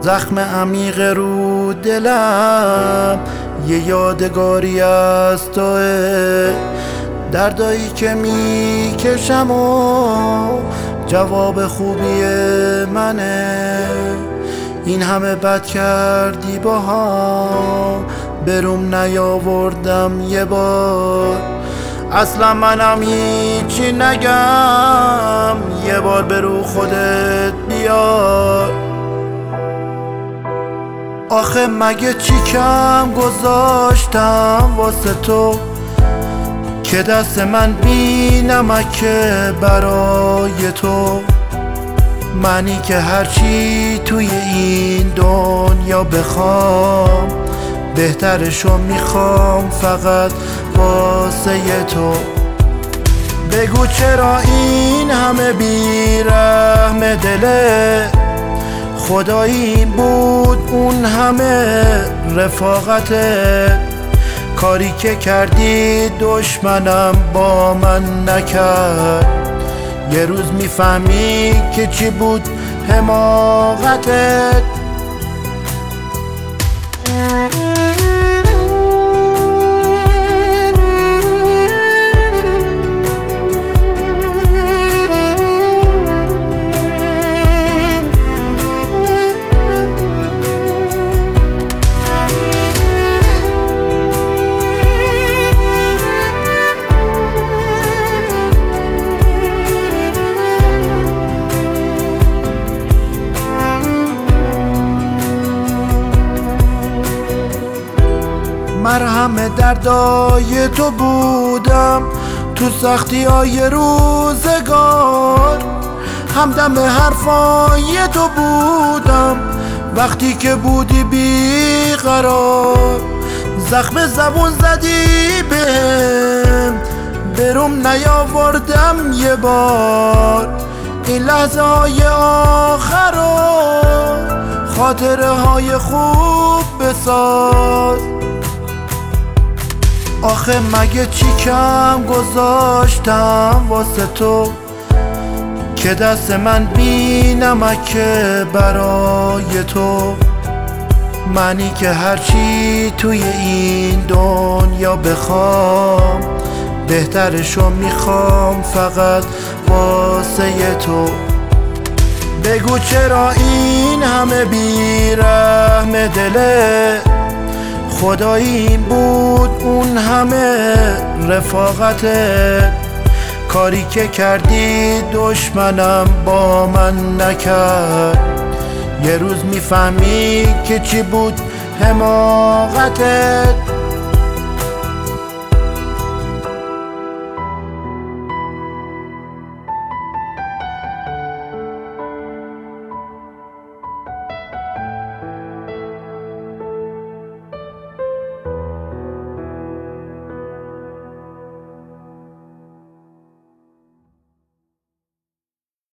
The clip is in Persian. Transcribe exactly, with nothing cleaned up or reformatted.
زخم عمیق رو دلم یه یادگاری از توه، دردایی که میکشم و جواب خوبی منه. این همه بد کردی با هم، بروم نیاوردم یه بار، اصلا منم هیچی نگم، یه بار برو خودت بیار. آخه مگه چی کم گذاشتم واسه تو که دست من بی نمکه برای تو؟ منی که هرچی توی این دنیا بخوام بهترشو میخوام فقط واسه تو. بگو چرا این همه بیرحم دله؟ خدایی بود اون همه رفاقته، کاری که کردی دشمنم با من نکرد. یه روز میفهمی که چی بود حماقتت. مرهم دردای تو بودم تو سختی های روزگار، همدم حرفای تو بودم وقتی که بودی بیقرار. زخم زبون زدی بهم، بروم نیاوردم یه بار. این لحظه های آخر رو خاطره های خوب بساز. آخه مگه چی کم گذاشتم واسه تو که دست من بی نمکه برای تو؟ منی که هرچی توی این دنیا بخوام بهترشو میخوام فقط واسه تو. بگو چرا این همه بیرحم دله؟ خدایی بود اون همه رفاقته، کاری که کردی دشمنم با من نکرد. یه روز میفهمی که چی بود حماقتت.